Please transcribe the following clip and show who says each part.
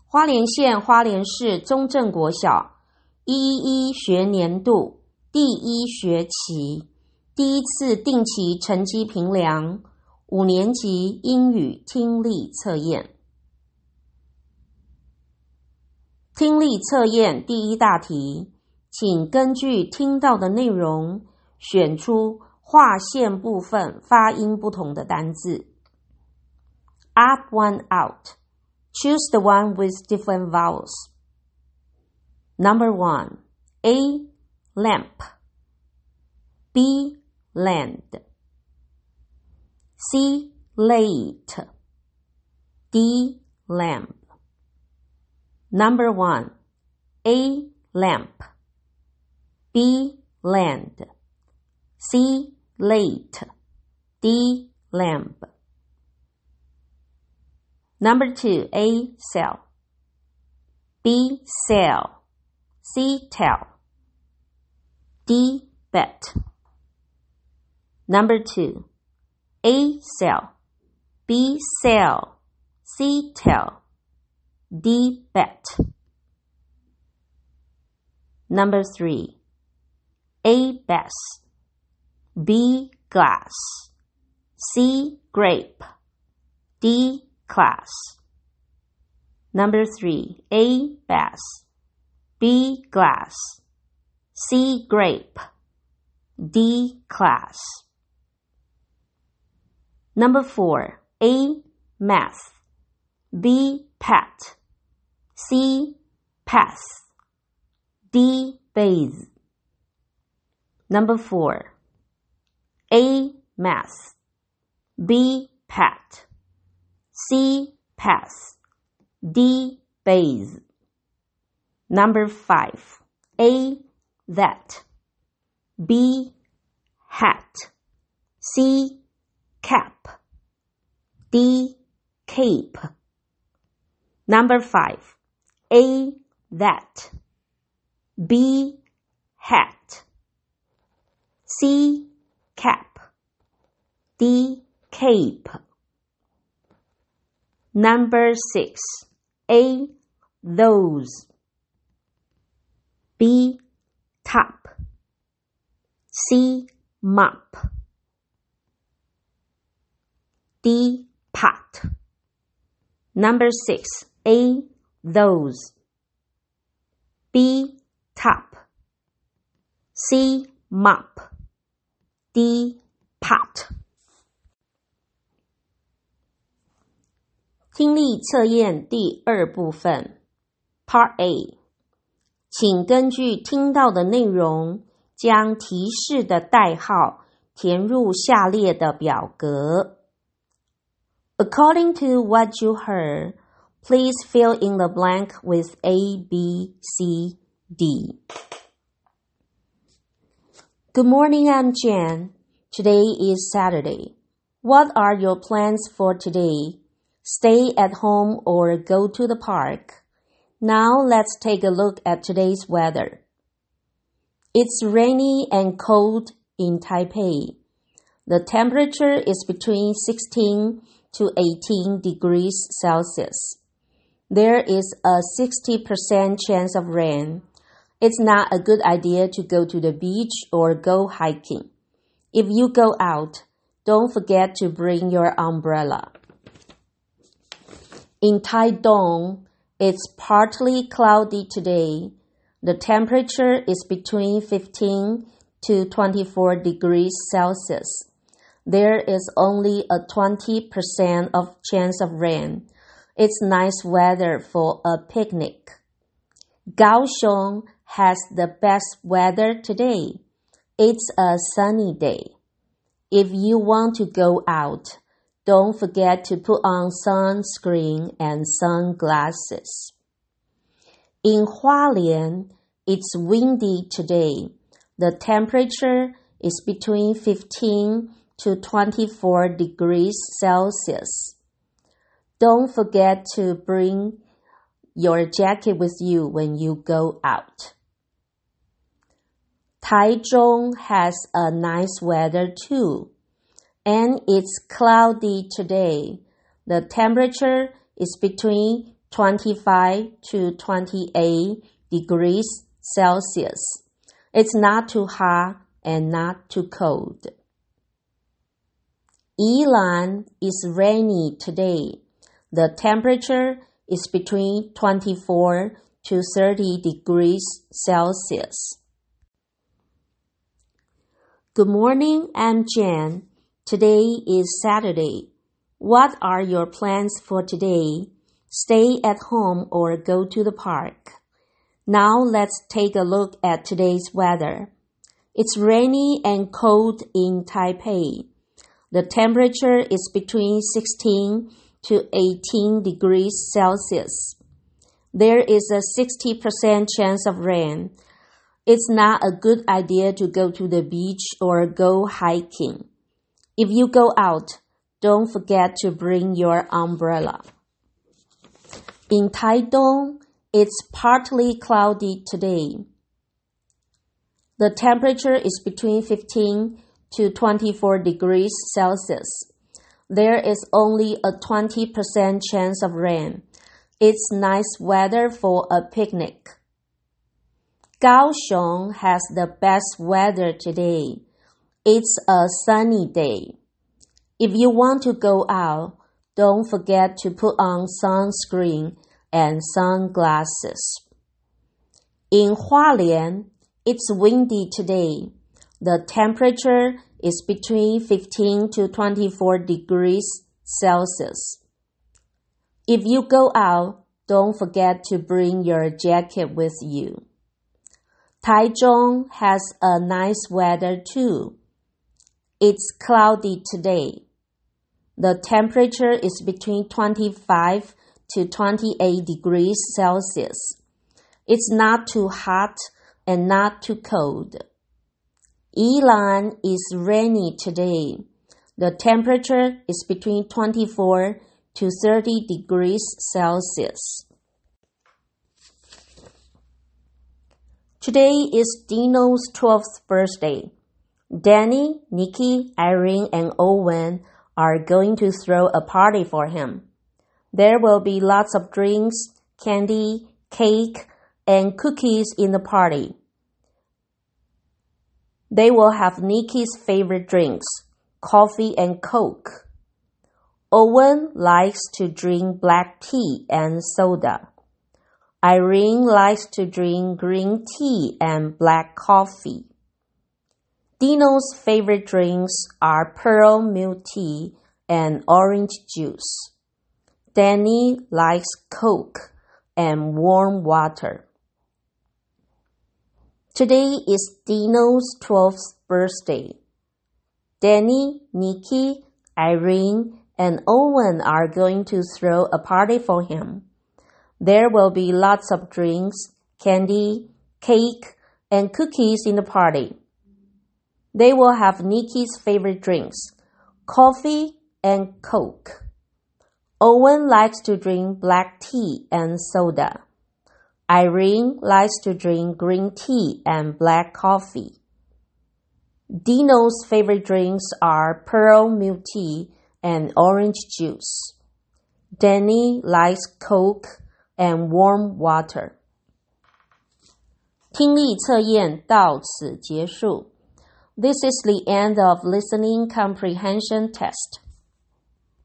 Speaker 1: 花莲县花莲市中正国小111学年度第1学期第一次定期成绩评量5年级英语听力测验。听力测验第一大题，请根据听到的内容选出划线部分发音不同的单字。Odd one out.Choose the one with different vowels. Number 1. A. Lamp. B. Land. C. Late. D. Lamp. Number 1. A. Lamp. B. Land. C. Late. D. Lamp.Number 2, A, cell. B, cell. C, tell. D, bet. Number 2, A, cell. B, cell. C, tell. D, bet. Number 3, A, bass. B, glass. C, grape. D, class. Number 3, A, bass. B, glass. C, grape. D, class. Number 4, A, math. B, pat. C, path. D, bathe. Number 4, A, math. B, pat.C, path. D, bathe. Number 5, A, that. B, hat. C, cap. D, cape. Number 5, A, that. B, hat. C, cap. D, cape.Number 6, A, those. B, top. C, mop. D, pot. Number 6, A, those. B, top. C, mop. D, pot.听力测验第2部分 Part A， 请根据听到的内容将提示的代号填入下列的表格。According to what you heard, please fill in the blank with A, B, C, D. Good morning, I'm Jan. Today is Saturday. What are your plans for today?Stay at home or go to the park. Now let's take a look at today's weather. It's rainy and cold in Taipei. The temperature is between 16 to 18 degrees Celsius. There is a 60% chance of rain. It's not a good idea to go to the beach or go hiking. If you go out, don't forget to bring your umbrella.In Taidong, it's partly cloudy today. The temperature is between 15 to 24 degrees Celsius. There is only a 20% of chance of rain. It's nice weather for a picnic. Kaohsiung has the best weather today. It's a sunny day. If you want to go out,Don't forget to put on sunscreen and sunglasses. In Hualien, it's windy today. The temperature is between 15 to 24 degrees Celsius. Don't forget to bring your jacket with you when you go out. Taichung has a nice weather too.And it's cloudy today. The temperature is between 25 to 28 degrees Celsius. It's not too hot and not too cold. Yilan is rainy today. The temperature is between 24 to 30 degrees Celsius. Good morning, I'm Jan. Today is Saturday. What are your plans for today? Stay at home or go to the park. Now let's take a look at today's weather. It's rainy and cold in Taipei. The temperature is between 16 to 18 degrees Celsius. There is a 60% chance of rain. It's not a good idea to go to the beach or go hiking. If you go out, don't forget to bring your umbrella. In Taidong, it's partly cloudy today. The temperature is between 15 to 24 degrees Celsius. There is only a 20% chance of rain. It's nice weather for a picnic. Kaohsiung has the best weather today. It's a sunny day. If you want to go out, don't forget to put on sunscreen and sunglasses. In Hualien, it's windy today. The temperature is between 15 to 24 degrees Celsius. If you go out, don't forget to bring your jacket with you. Taichung has a nice weather too. It's cloudy today. The temperature is between 25 to 28 degrees Celsius. It's not too hot and not too cold. Yilan is rainy today. The temperature is between 24 to 30 degrees Celsius. Today is Dino's 12th birthday. Danny, Nikki, Irene, and Owen are going to throw a party for him. There will be lots of drinks, candy, cake, and cookies in the party. They will have Nikki's favorite drinks, coffee and Coke. Owen likes to drink black tea and soda. Irene likes to drink green tea and black coffee. Dino's favorite drinks are pearl milk tea and orange juice. Danny likes Coke and warm water. Today is Dino's 12th birthday. Danny, Nikki, Irene, and Owen are going to throw a party for him. There will be lots of drinks, candy, cake, and cookies in the party. They will have Nikki's favorite drinks, coffee and Coke. Owen likes to drink black tea and soda. Irene likes to drink green tea and black coffee. Dino's favorite drinks are pearl milk tea and orange juice. Danny likes Coke and warm water. 听力测验到此结束. This is the end of listening comprehension test.